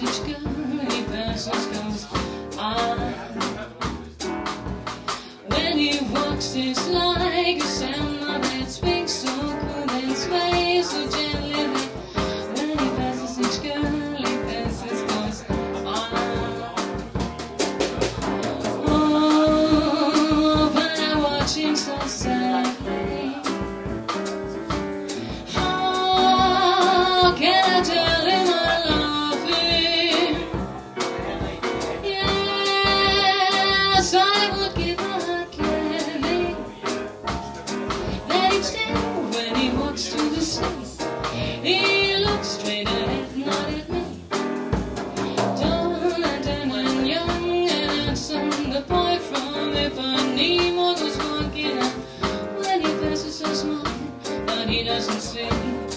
each girl he passes goes on. When he walks it's like a sandman that swings so cool and sways so gently that when he passes each girl he passes goes on. Oh, but I watch him so sadly. How can I tell him I love him? Yes, I would give a heart gladly. That each day when he walks to the sea, he looks straight ahead, not at me. Tall and tan and young and handsome, the boy from Ipanema goes walking out. When he passes so small, but he doesn't see.